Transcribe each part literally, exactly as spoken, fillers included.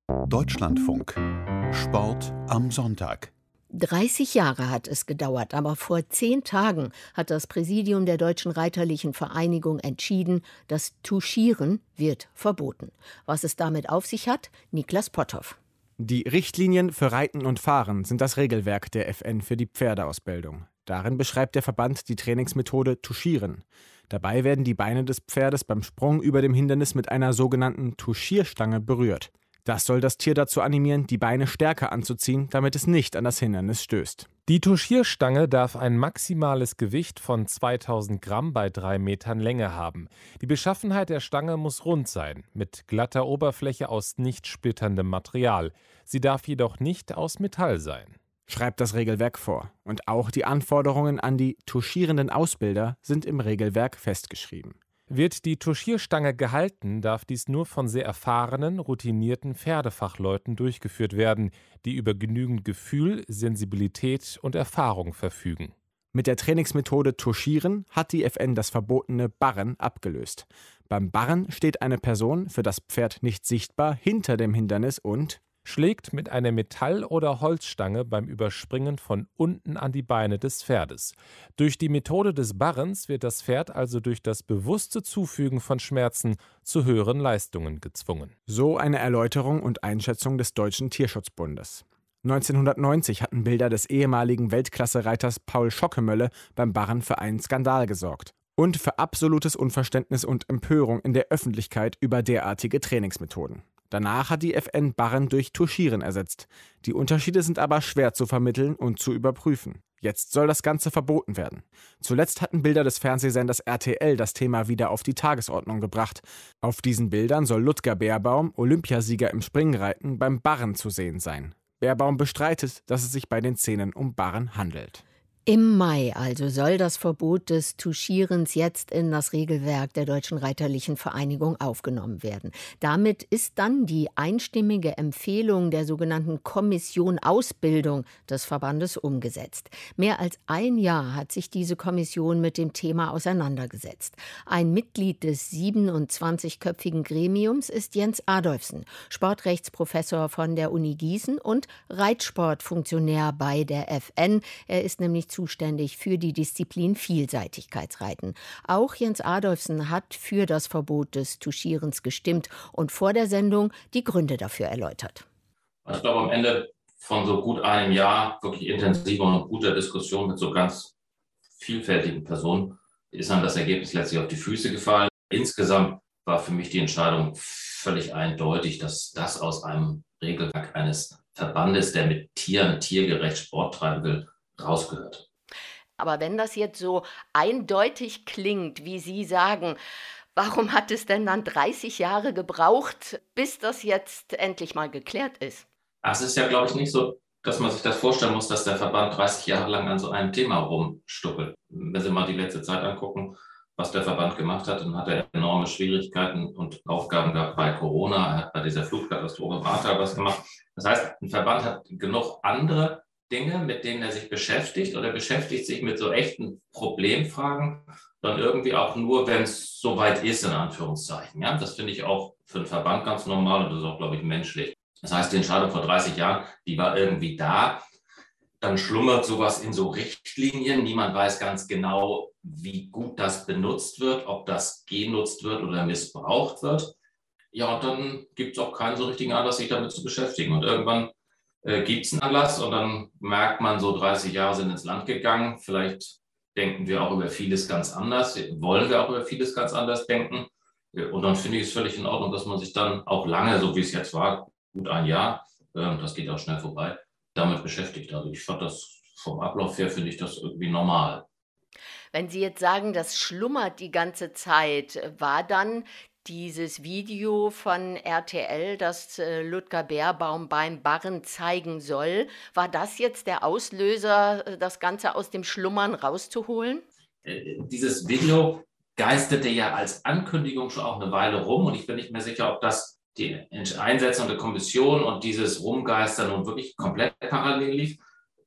Deutschlandfunk. Sport am Sonntag. dreißig Jahre hat es gedauert, aber vor zehn Tagen hat das Präsidium der Deutschen Reiterlichen Vereinigung entschieden, das Touchieren wird verboten. Was es damit auf sich hat, Niklas Potthoff. Die Richtlinien für Reiten und Fahren sind das Regelwerk der F N für die Pferdeausbildung. Darin beschreibt der Verband die Trainingsmethode Touchieren. Dabei werden die Beine des Pferdes beim Sprung über dem Hindernis mit einer sogenannten Touchierstange berührt. Das soll das Tier dazu animieren, die Beine stärker anzuziehen, damit es nicht an das Hindernis stößt. Die Touchierstange darf ein maximales Gewicht von zweitausend Gramm bei drei Metern Länge haben. Die Beschaffenheit der Stange muss rund sein, mit glatter Oberfläche aus nicht splitterndem Material. Sie darf jedoch nicht aus Metall sein, Schreibt das Regelwerk vor. Und auch die Anforderungen an die touchierenden Ausbilder sind im Regelwerk festgeschrieben. Wird die Touchierstange gehalten, darf dies nur von sehr erfahrenen, routinierten Pferdefachleuten durchgeführt werden, die über genügend Gefühl, Sensibilität und Erfahrung verfügen. Mit der Trainingsmethode Touchieren hat die F N das verbotene Barren abgelöst. Beim Barren steht eine Person, für das Pferd nicht sichtbar, hinter dem Hindernis und schlägt mit einer Metall- oder Holzstange beim Überspringen von unten an die Beine des Pferdes. Durch die Methode des Barrens wird das Pferd also durch das bewusste Zufügen von Schmerzen zu höheren Leistungen gezwungen. So eine Erläuterung und Einschätzung des Deutschen Tierschutzbundes. neunzehnhundertneunzig hatten Bilder des ehemaligen Weltklasse-Reiters Paul Schockemölle beim Barren für einen Skandal gesorgt und für absolutes Unverständnis und Empörung in der Öffentlichkeit über derartige Trainingsmethoden. Danach hat die F N Barren durch Touchieren ersetzt. Die Unterschiede sind aber schwer zu vermitteln und zu überprüfen. Jetzt soll das Ganze verboten werden. Zuletzt hatten Bilder des Fernsehsenders R T L das Thema wieder auf die Tagesordnung gebracht. Auf diesen Bildern soll Ludger Beerbaum, Olympiasieger im Springreiten, beim Barren zu sehen sein. Beerbaum bestreitet, dass es sich bei den Szenen um Barren handelt. Im Mai also soll das Verbot des Touchierens jetzt in das Regelwerk der Deutschen Reiterlichen Vereinigung aufgenommen werden. Damit ist dann die einstimmige Empfehlung der sogenannten Kommission Ausbildung des Verbandes umgesetzt. Mehr als ein Jahr hat sich diese Kommission mit dem Thema auseinandergesetzt. Ein Mitglied des siebenundzwanzigköpfigen Gremiums ist Jens Adolfsen, Sportrechtsprofessor von der Uni Gießen und Reitsportfunktionär bei der F N. Er ist nämlich zuständig für die Disziplin Vielseitigkeitsreiten. Auch Jens Adolfsen hat für das Verbot des Touchierens gestimmt und vor der Sendung die Gründe dafür erläutert. Ich glaube, am Ende von so gut einem Jahr wirklich intensiver und guter Diskussion mit so ganz vielfältigen Personen ist dann das Ergebnis letztlich auf die Füße gefallen. Insgesamt war für mich die Entscheidung völlig eindeutig, dass das aus einem Regelwerk eines Verbandes, der mit Tieren tiergerecht Sport treiben will, rausgehört. Aber wenn das jetzt so eindeutig klingt, wie Sie sagen, warum hat es denn dann dreißig Jahre gebraucht, bis das jetzt endlich mal geklärt ist? Ach, es ist ja, glaube ich, nicht so, dass man sich das vorstellen muss, dass der Verband dreißig Jahre lang an so einem Thema rumstuckelt. Wenn Sie mal die letzte Zeit angucken, was der Verband gemacht hat, dann hat er enorme Schwierigkeiten und Aufgaben gehabt bei Corona. Er hat bei dieser Flugkatastrophe im Ahrtal was gemacht. Das heißt, ein Verband hat genug andere Dinge, mit denen er sich beschäftigt, oder beschäftigt sich mit so echten Problemfragen, dann irgendwie auch nur, wenn es soweit ist, in Anführungszeichen. Ja, das finde ich auch für einen Verband ganz normal und das ist auch, glaube ich, menschlich. Das heißt, die Entscheidung vor dreißig Jahren, die war irgendwie da. Dann schlummert sowas in so Richtlinien. Niemand weiß ganz genau, wie gut das benutzt wird, ob das genutzt wird oder missbraucht wird. Ja, und dann gibt es auch keinen so richtigen Anlass, sich damit zu beschäftigen. Und irgendwann äh, gibt es einen Anlass und dann merkt man, so dreißig Jahre sind ins Land gegangen. Vielleicht denken wir auch über vieles ganz anders, wollen wir auch über vieles ganz anders denken. Und dann finde ich es völlig in Ordnung, dass man sich dann auch lange, so wie es jetzt war, gut ein Jahr, äh, das geht auch schnell vorbei, damit beschäftigt. Also ich fand das vom Ablauf her, finde ich das irgendwie normal. Wenn Sie jetzt sagen, das schlummert die ganze Zeit, war dann dieses Video von R T L, das äh, Ludger Beerbaum beim Barren zeigen soll, war das jetzt der Auslöser, äh, das Ganze aus dem Schlummern rauszuholen? Äh, dieses Video geisterte ja als Ankündigung schon auch eine Weile rum und ich bin nicht mehr sicher, ob das die Einsetzung der Kommission und dieses Rumgeistern nun wirklich komplett parallel lief.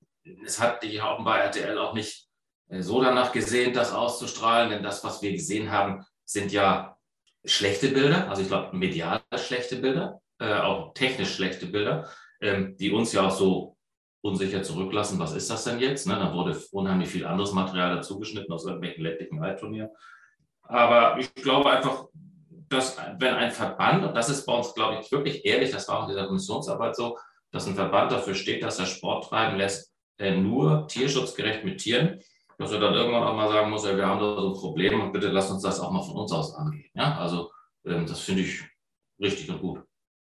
Es hat die auch bei R T L auch nicht so danach gesehen, das auszustrahlen, denn das, was wir gesehen haben, sind ja schlechte Bilder, also ich glaube medial schlechte Bilder. äh, auch technisch schlechte Bilder, ähm, die uns ja auch so unsicher zurücklassen. Was ist das denn jetzt? Ne? Da wurde unheimlich viel anderes Material dazugeschnitten aus irgendwelchen ländlichen Reitturnieren. Aber ich glaube einfach, dass wenn ein Verband, und das ist bei uns, glaube ich, wirklich ehrlich, das war auch in dieser Kommissionsarbeit so, dass ein Verband dafür steht, dass er Sport treiben lässt, äh, nur tierschutzgerecht mit Tieren, dass er dann irgendwann auch mal sagen muss, ja, wir haben da so ein Problem und bitte lasst uns das auch mal von uns aus angehen. Ja? Also ähm, das finde ich richtig und gut.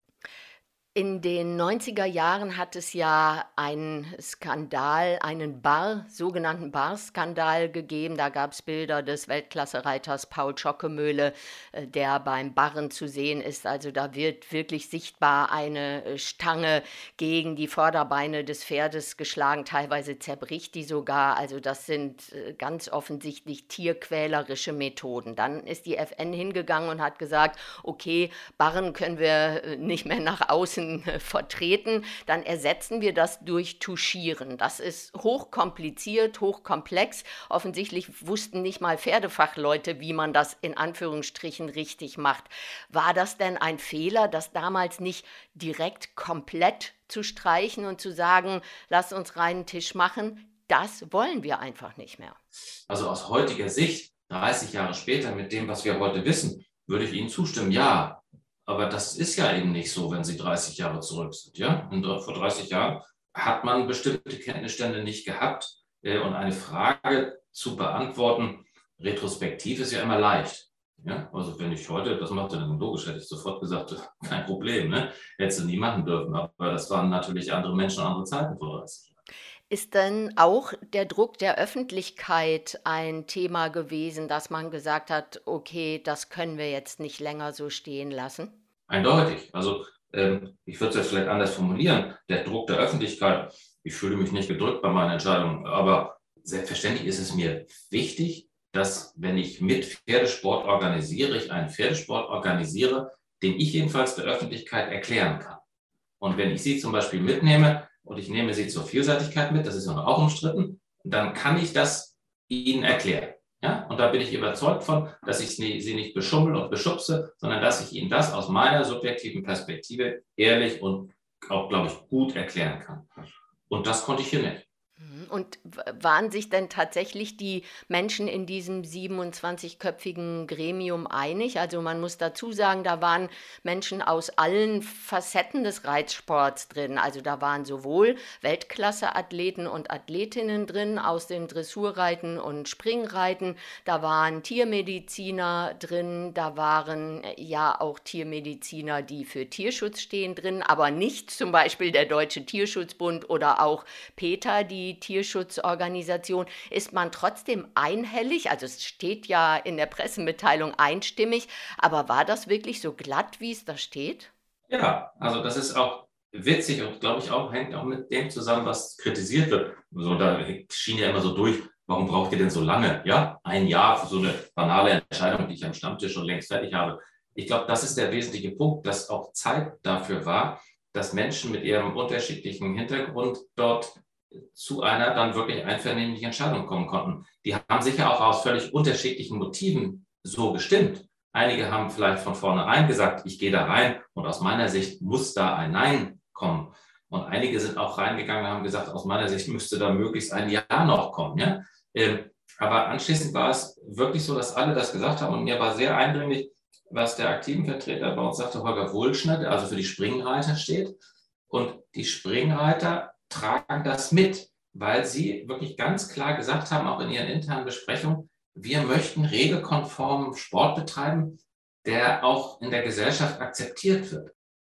In den neunziger Jahren hat es ja einen Skandal, einen Bar, sogenannten Bar-Skandal gegeben. Da gab es Bilder des Weltklasse-Reiters Paul Schockemöhle, äh, der beim Barren zu sehen ist. Also da wird wirklich sichtbar eine äh, Stange gegen die Vorderbeine des Pferdes geschlagen. Teilweise zerbricht die sogar. Also das sind äh, ganz offensichtlich tierquälerische Methoden. Dann ist die F N hingegangen und hat gesagt, okay, Barren können wir äh, nicht mehr nach außen vertreten, dann ersetzen wir das durch Tuschieren. Das ist hochkompliziert, hochkomplex. Offensichtlich wussten nicht mal Pferdefachleute, wie man das in Anführungsstrichen richtig macht. War das denn ein Fehler, das damals nicht direkt komplett zu streichen und zu sagen, lass uns reinen Tisch machen? Das wollen wir einfach nicht mehr. Also aus heutiger Sicht, dreißig Jahre später, mit dem, was wir heute wissen, würde ich Ihnen zustimmen, ja. Aber das ist ja eben nicht so, wenn Sie dreißig Jahre zurück sind. Ja? Und vor dreißig Jahren hat man bestimmte Kenntnisstände nicht gehabt. Und eine Frage zu beantworten, retrospektiv ist ja immer leicht. Ja? Also wenn ich heute, das macht ja dann logisch, hätte ich sofort gesagt, kein Problem, ne? Hättest du nie machen dürfen. Aber das waren natürlich andere Menschen, andere Zeiten vor dreißig Jahren. Ist denn auch der Druck der Öffentlichkeit ein Thema gewesen, dass man gesagt hat, okay, das können wir jetzt nicht länger so stehen lassen? Eindeutig. Also ähm, ich würde es jetzt vielleicht anders formulieren. Der Druck der Öffentlichkeit, ich fühle mich nicht gedrückt bei meiner Entscheidung, aber selbstverständlich ist es mir wichtig, dass, wenn ich mit Pferdesport organisiere, ich einen Pferdesport organisiere, den ich jedenfalls der Öffentlichkeit erklären kann. Und wenn ich Sie zum Beispiel mitnehme, und ich nehme Sie zur Vielseitigkeit mit, das ist ja auch umstritten, dann kann ich das Ihnen erklären. Ja? Und da bin ich überzeugt von, dass ich Sie nicht beschummel und beschubse, sondern dass ich Ihnen das aus meiner subjektiven Perspektive ehrlich und auch, glaube ich, gut erklären kann. Und das konnte ich hier nicht. Und waren sich denn tatsächlich die Menschen in diesem siebenundzwanzigköpfigen Gremium einig? Also man muss dazu sagen, da waren Menschen aus allen Facetten des Reitsports drin. Also da waren sowohl Weltklasse-Athleten und Athletinnen drin aus dem Dressurreiten und Springreiten. Da waren Tiermediziner drin, da waren ja auch Tiermediziner, die für Tierschutz stehen, drin, aber nicht zum Beispiel der Deutsche Tierschutzbund oder auch PETA, die Tierschutzorganisation. Ist man trotzdem einhellig? Also es steht ja in der Pressemitteilung einstimmig, aber war das wirklich so glatt, wie es da steht? Ja, also das ist auch witzig und glaube ich auch, hängt auch mit dem zusammen, was kritisiert wird. So, da schien ja immer so durch, warum braucht ihr denn so lange? Ja, ein Jahr für so eine banale Entscheidung, die ich am Stammtisch schon längst fertig habe. Ich glaube, das ist der wesentliche Punkt, dass auch Zeit dafür war, dass Menschen mit ihrem unterschiedlichen Hintergrund dort zu einer dann wirklich einvernehmlichen Entscheidung kommen konnten. Die haben sicher auch aus völlig unterschiedlichen Motiven so gestimmt. Einige haben vielleicht von vornherein gesagt, ich gehe da rein und aus meiner Sicht muss da ein Nein kommen. Und einige sind auch reingegangen und haben gesagt, aus meiner Sicht müsste da möglichst ein Ja noch kommen. Ja? Ähm, aber anschließend war es wirklich so, dass alle das gesagt haben und mir war sehr eindringlich, was der aktiven Vertreter bei uns sagte, Holger Wulschner, der also für die Springreiter steht. Und die Springreiter tragen das mit, weil sie wirklich ganz klar gesagt haben, auch in ihren internen Besprechungen, wir möchten regelkonformen Sport betreiben, der auch in der Gesellschaft akzeptiert wird.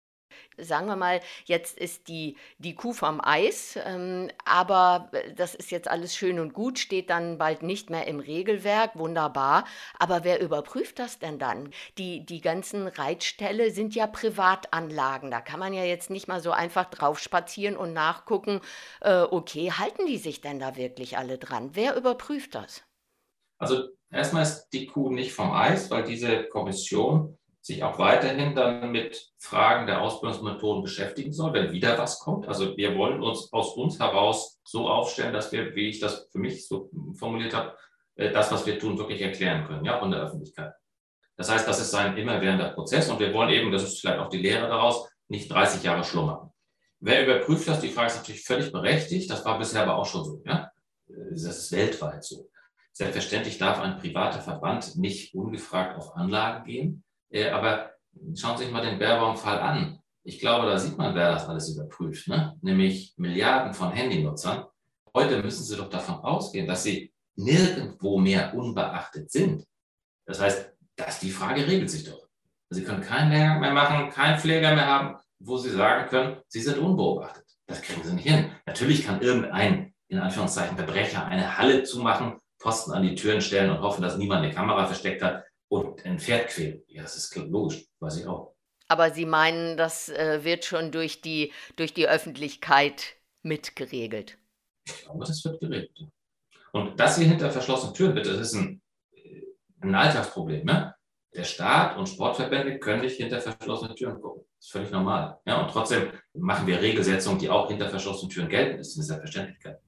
Sagen wir mal, jetzt ist die, die Kuh vom Eis, ähm, aber das ist jetzt alles schön und gut, steht dann bald nicht mehr im Regelwerk, wunderbar. Aber wer überprüft das denn dann? Die, die ganzen Reitställe sind ja Privatanlagen, da kann man ja jetzt nicht mal so einfach drauf spazieren und nachgucken, äh, okay, halten die sich denn da wirklich alle dran? Wer überprüft das? Also erstmal ist die Kuh nicht vom Eis, weil diese Kommission sich auch weiterhin dann mit Fragen der Ausbildungsmethoden beschäftigen soll, wenn wieder was kommt. Also wir wollen uns aus uns heraus so aufstellen, dass wir, wie ich das für mich so formuliert habe, das, was wir tun, wirklich erklären können, ja, von der Öffentlichkeit. Das heißt, das ist ein immerwährender Prozess und wir wollen eben, das ist vielleicht auch die Lehre daraus, nicht dreißig Jahre schlummern. Wer überprüft das? Die Frage ist natürlich völlig berechtigt. Das war bisher aber auch schon so. Ja? Das ist weltweit so. Selbstverständlich darf ein privater Verband nicht ungefragt auf Anlagen gehen. Aber schauen Sie sich mal den Baerbaum-Fall an. Ich glaube, da sieht man, wer das alles überprüft. Ne? Nämlich Milliarden von Handynutzern. Heute müssen Sie doch davon ausgehen, dass sie nirgendwo mehr unbeachtet sind. Das heißt, dass die Frage regelt sich doch. Sie können keinen Lehrgang mehr machen, keinen Pfleger mehr haben, wo Sie sagen können, Sie sind unbeobachtet. Das kriegen Sie nicht hin. Natürlich kann irgendein, in Anführungszeichen, Verbrecher eine Halle zumachen, Posten an die Türen stellen und hoffen, dass niemand eine Kamera versteckt hat und ein Pferd quälen. Ja, das ist logisch, weiß ich auch. Aber Sie meinen, das äh, wird schon durch die, durch die Öffentlichkeit mitgeregelt? Ich glaube, das wird geregelt. Und das hier hinter verschlossenen Türen, bitte, das ist ein, ein Alltagsproblem. Ne? Der Staat und Sportverbände können nicht hinter verschlossenen Türen gucken. Das ist völlig normal. Ja, und trotzdem machen wir Regelsetzungen, die auch hinter verschlossenen Türen gelten. Das ist eine Selbstverständlichkeit.